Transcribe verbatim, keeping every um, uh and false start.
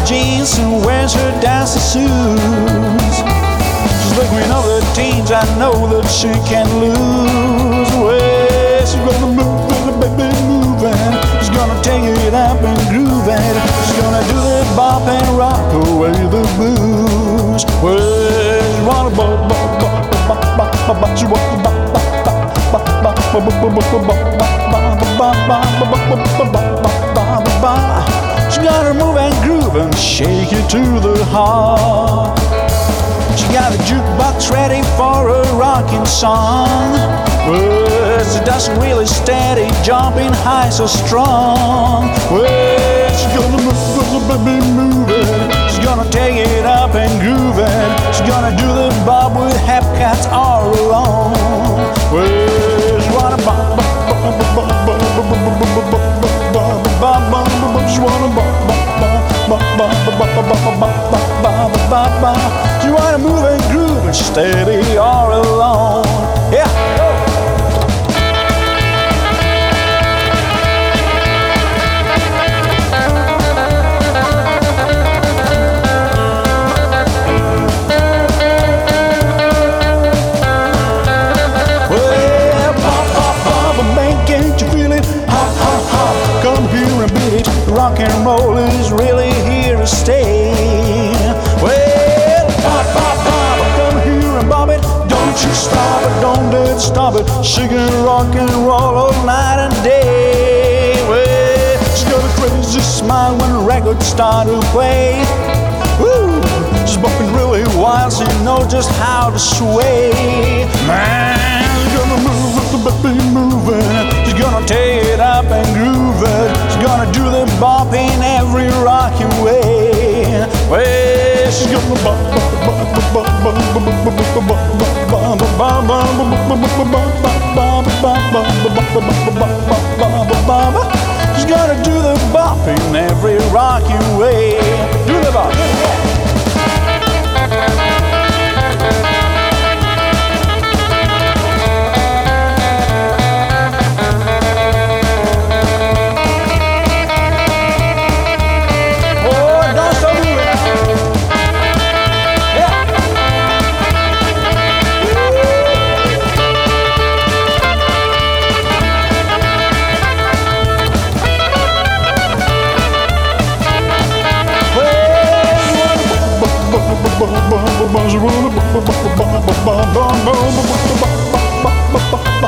jeans and wears her dancing shoes. She's the queen of the teens, I know that she can't lose. Well, she's gonna move it, baby, move it. She's gonna take it up and groove it. She's gonna do the bop and rock away the blues. Well, she wanna bop, bop, bop, bop, bop, bop, bop. She wanna bop, bop, bop, bop, bop, bop, bop, bop, bop, bop, bop, bop. She gotta move and groove and shake it to the heart. She got a jukebox ready for a rocking song. Well, she doesn't really steady, jumping high so strong. Well, she's gonna move, baby, move it. She's gonna take it up and groove it. She's gonna do the bob with half cats all along. Well, she wanna bop, bop, bop, bop, bop, bop, bop, bop, bop, bop, bop. She wanna bop, bop, bop, bop, bop, bop, bop, bop, bop, bop, bop. She wanna move and groove and steady all along. Yeah, go. Rock and roll is really here to stay. Well, pop, pop, pop, come here and bob it. Don't you stop it, don't dare stop it. She can rock and roll all night and day. Well, she's got a crazy smile when the records start to play. Woo, she's bumping really wild, she knows just how to sway. Man, she's gonna move it, the baby moving. She's gonna take it up and groove it. She's gonna do the bop in every rocking way. Well, she's gonna bop, bop, bop, bop, bop, bop, bop, bop, bop, bop, bop, bop. She's gonna do the bop in every rocking way. Do the bop. She wanna